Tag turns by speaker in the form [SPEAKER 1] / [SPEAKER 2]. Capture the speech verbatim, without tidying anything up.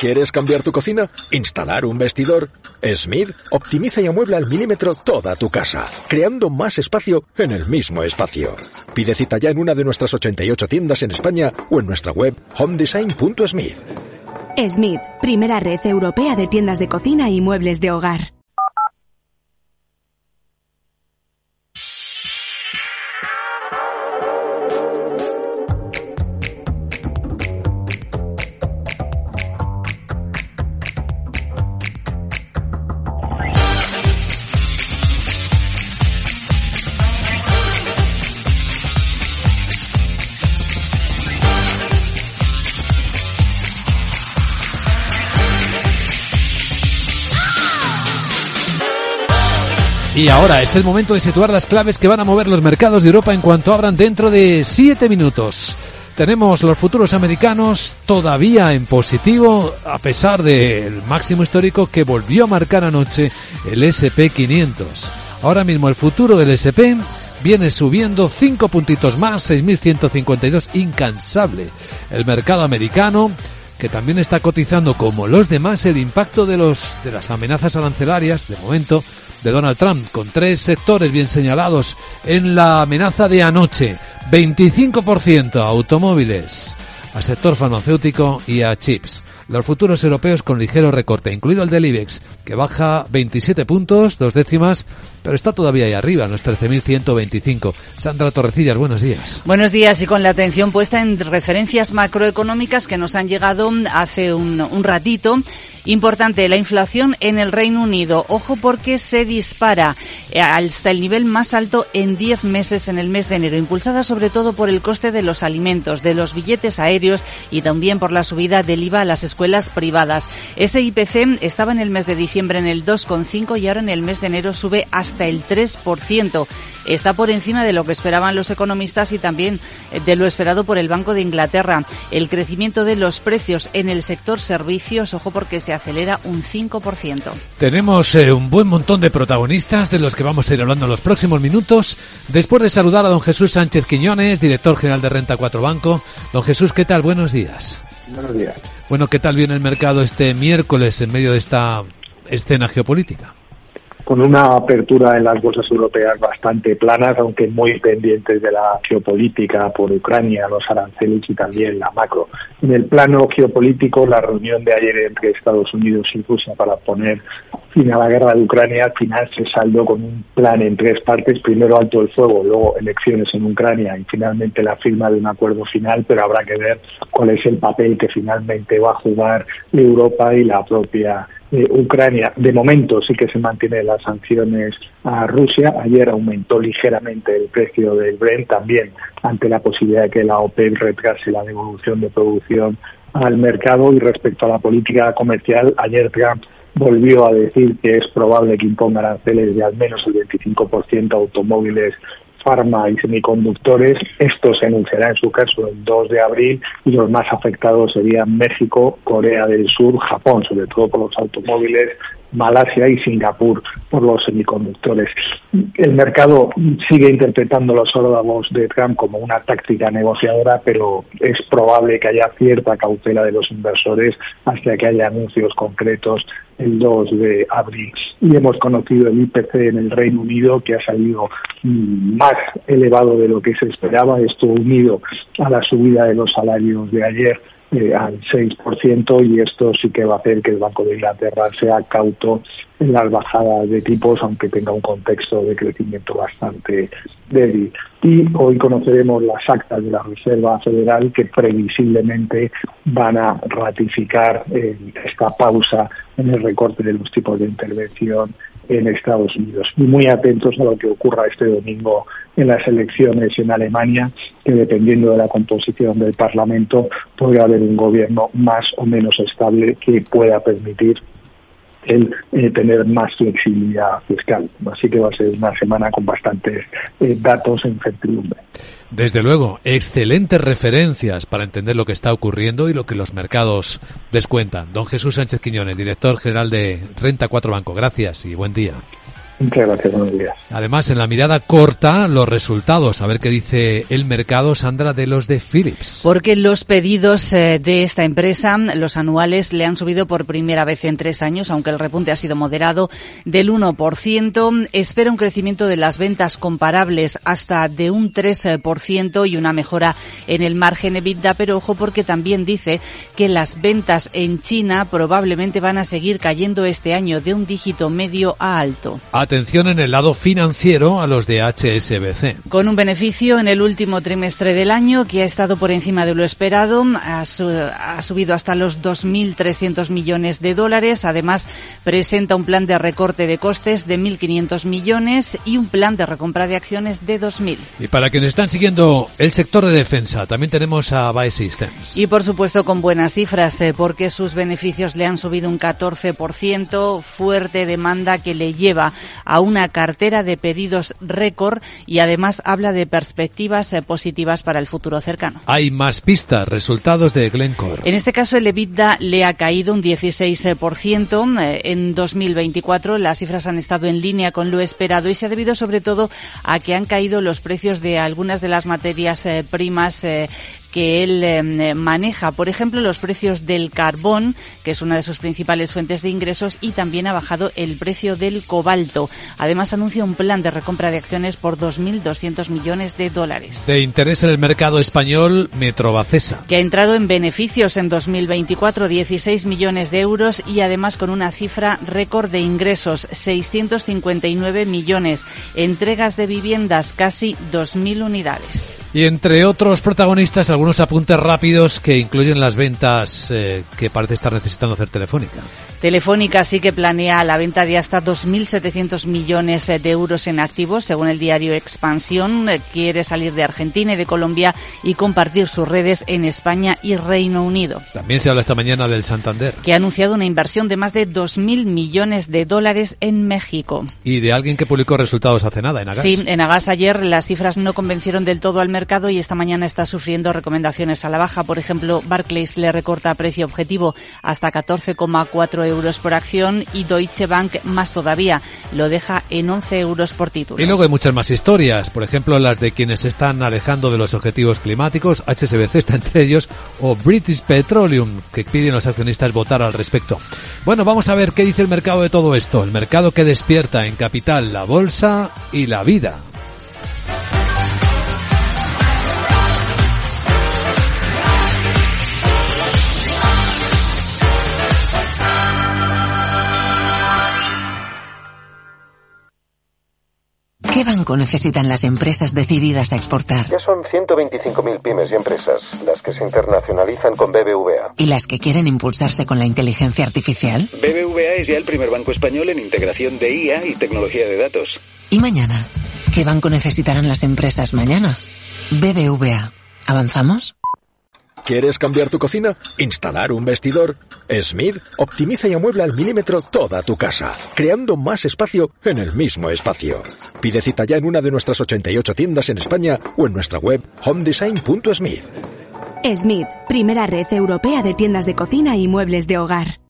[SPEAKER 1] ¿Quieres cambiar tu cocina? ¿Instalar un vestidor? Smith optimiza y amuebla al milímetro toda tu casa, creando más espacio en el mismo espacio. Pide cita ya en una de nuestras ochenta y ocho tiendas en España o en nuestra web home design punto smith.
[SPEAKER 2] Smith, primera red europea de tiendas de cocina y muebles de hogar.
[SPEAKER 3] Y ahora es el momento de situar las claves que van a mover los mercados de Europa en cuanto abran dentro de siete minutos. Tenemos los futuros americanos todavía en positivo, a pesar del máximo histórico que volvió a marcar anoche el ese and pe quinientos. Ahora mismo el futuro del ese and pe viene subiendo cinco puntitos más, seis mil ciento cincuenta y dos, incansable. El mercado americano, que también está cotizando como los demás el impacto de los de las amenazas arancelarias, de momento, de Donald Trump, con tres sectores bien señalados en la amenaza de anoche. veinticinco por ciento a automóviles, al sector farmacéutico y a chips. Los futuros europeos con ligero recorte, incluido el del IBEX, que baja veintisiete puntos, dos décimas, pero está todavía ahí arriba, en los trece mil ciento veinticinco. Sandra Torrecillas, buenos días.
[SPEAKER 4] Buenos días, y con la atención puesta en referencias macroeconómicas que nos han llegado hace un, un ratito. Importante, la inflación en el Reino Unido. Ojo, porque se dispara hasta el nivel más alto en diez meses en el mes de enero, impulsada sobre todo por el coste de los alimentos, de los billetes aéreos y también por la subida del IVA a las escuelas privadas. Ese I P C estaba en el mes de diciembre en el dos coma cinco y ahora en el mes de enero sube hasta el tres por ciento. Está por encima de lo que esperaban los economistas y también de lo esperado por el Banco de Inglaterra. El crecimiento de los precios en el sector servicios, ojo, porque se acelera un cinco por ciento.
[SPEAKER 3] Tenemos eh, un buen montón de protagonistas de los que vamos a ir hablando en los próximos minutos. Después de saludar a don Jesús Sánchez Quiñones, director general de Renta cuatro Banco. Don Jesús, ¿qué tal? Buenos días.
[SPEAKER 5] Buenos días.
[SPEAKER 3] Bueno, ¿qué tal viene el mercado este miércoles en medio de esta escena geopolítica?
[SPEAKER 5] Con una apertura en las bolsas europeas bastante planas, aunque muy pendientes de la geopolítica por Ucrania, los aranceles y también la macro. En el plano geopolítico, la reunión de ayer entre Estados Unidos y Rusia para poner fin a la guerra de Ucrania al final se saldó con un plan en tres partes: primero alto el fuego, luego elecciones en Ucrania y finalmente la firma de un acuerdo final, pero habrá que ver cuál es el papel que finalmente va a jugar Europa y la propia Eh, Ucrania. De momento sí que se mantienen las sanciones a Rusia. Ayer aumentó ligeramente el precio del Brent, también ante la posibilidad de que la OPEP retrase la devolución de producción al mercado. Y respecto a la política comercial, ayer Trump volvió a decir que es probable que imponga aranceles de al menos el veinticinco por ciento a automóviles, farma y semiconductores. Esto se anunciará en su caso el dos de abril y los más afectados serían México, Corea del Sur, Japón, sobre todo por los automóviles, Malasia y Singapur por los semiconductores. El mercado sigue interpretando los órdalos de Trump como una táctica negociadora, pero es probable que haya cierta cautela de los inversores hasta que haya anuncios concretos el dos de abril. Y hemos conocido el I P C en el Reino Unido, que ha salido más elevado de lo que se esperaba. Esto unido a la subida de los salarios de ayer Eh, al seis por ciento, y esto sí que va a hacer que el Banco de Inglaterra sea cauto en las bajadas de tipos, aunque tenga un contexto de crecimiento bastante débil. Y hoy conoceremos las actas de la Reserva Federal, que previsiblemente van a ratificar eh, esta pausa en el recorte de los tipos de intervención en Estados Unidos. Y muy atentos a lo que ocurra este domingo en las elecciones en Alemania, que dependiendo de la composición del Parlamento podría haber un gobierno más o menos estable que pueda permitir el eh, tener más flexibilidad fiscal. Así que va a ser una semana con bastantes eh, datos e incertidumbre.
[SPEAKER 3] Desde luego, excelentes referencias para entender lo que está ocurriendo y lo que los mercados descuentan. Don Jesús Sánchez Quiñones, director general de Renta cuatro Banco. Gracias y buen día.
[SPEAKER 5] Muchas gracias, buenos días.
[SPEAKER 3] Además, en la mirada corta, los resultados. A ver qué dice el mercado, Sandra, de los de Philips.
[SPEAKER 4] Porque los pedidos eh, de esta empresa, los anuales, le han subido por primera vez en tres años, aunque el repunte ha sido moderado, del uno por ciento. Espera un crecimiento de las ventas comparables hasta de un tres por ciento y una mejora en el margen EBITDA, pero ojo porque también dice que las ventas en China probablemente van a seguir cayendo este año de un dígito medio a alto.
[SPEAKER 3] Atención en el lado financiero a los de H S B C.
[SPEAKER 4] Con un beneficio en el último trimestre del año que ha estado por encima de lo esperado, ha, su, ha subido hasta los dos mil trescientos millones de dólares. Además, presenta un plan de recorte de costes de mil quinientos millones y un plan de recompra de acciones de dos mil.
[SPEAKER 3] Y para quienes están siguiendo el sector de defensa, también tenemos a BAE Systems.
[SPEAKER 4] Y por supuesto con buenas cifras, eh, porque sus beneficios le han subido un catorce por ciento, fuerte demanda que le lleva a una cartera de pedidos récord y además habla de perspectivas eh, positivas para el futuro cercano.
[SPEAKER 3] Hay más pistas, resultados de Glencore.
[SPEAKER 4] En este caso el EBITDA le ha caído un dieciséis por ciento. En dos mil veinticuatro las cifras han estado en línea con lo esperado y se ha debido sobre todo a que han caído los precios de algunas de las materias eh, primas eh, que él eh, maneja. Por ejemplo, los precios del carbón, que es una de sus principales fuentes de ingresos, y también ha bajado el precio del cobalto. Además, anuncia un plan de recompra de acciones por dos mil doscientos millones de dólares.
[SPEAKER 3] De interés en el mercado español, Metrovacesa,
[SPEAKER 4] que ha entrado en beneficios en dos mil veinticuatro, dieciséis millones de euros y además con una cifra récord de ingresos, seiscientos cincuenta y nueve millones. Entregas de viviendas, casi dos mil unidades.
[SPEAKER 3] Y entre otros protagonistas, algunos apuntes rápidos que incluyen las ventas eh, que parece estar necesitando hacer Telefónica.
[SPEAKER 4] Telefónica sí que planea la venta de hasta dos mil setecientos millones de euros en activos, según el diario Expansión. Quiere salir de Argentina y de Colombia y compartir sus redes en España y Reino Unido.
[SPEAKER 3] También se habla esta mañana del Santander,
[SPEAKER 4] que ha anunciado una inversión de más de dos mil millones de dólares en México.
[SPEAKER 3] Y de alguien que publicó resultados hace nada, en Agas.
[SPEAKER 4] Sí, en Agas ayer las cifras no convencieron del todo al mercado y esta mañana está sufriendo recomendaciones a la baja. Por ejemplo, Barclays le recorta precio objetivo hasta catorce coma cuatro euros por acción y Deutsche Bank más todavía, lo deja en once euros por título.
[SPEAKER 3] Y luego hay muchas más historias, por ejemplo las de quienes se están alejando de los objetivos climáticos, H S B C está entre ellos, o British Petroleum, que piden los accionistas votar al respecto. Bueno, vamos a ver qué dice el mercado de todo esto, el mercado que despierta en Capital, la bolsa y la vida.
[SPEAKER 6] ¿Qué banco necesitan las empresas decididas a exportar?
[SPEAKER 7] Ya son ciento veinticinco mil pymes y empresas las que se internacionalizan con B B V A.
[SPEAKER 6] ¿Y las que quieren impulsarse con la inteligencia artificial?
[SPEAKER 8] B B V A es ya el primer banco español en integración de I A y tecnología de datos.
[SPEAKER 6] ¿Y mañana? ¿Qué banco necesitarán las empresas mañana? B B V A. ¿Avanzamos?
[SPEAKER 1] ¿Quieres cambiar tu cocina? ¿Instalar un vestidor? Smith optimiza y amuebla al milímetro toda tu casa, creando más espacio en el mismo espacio. Pide cita ya en una de nuestras ochenta y ocho tiendas en España o en nuestra web home design punto smith.
[SPEAKER 2] Smith, primera red europea de tiendas de cocina y muebles de hogar.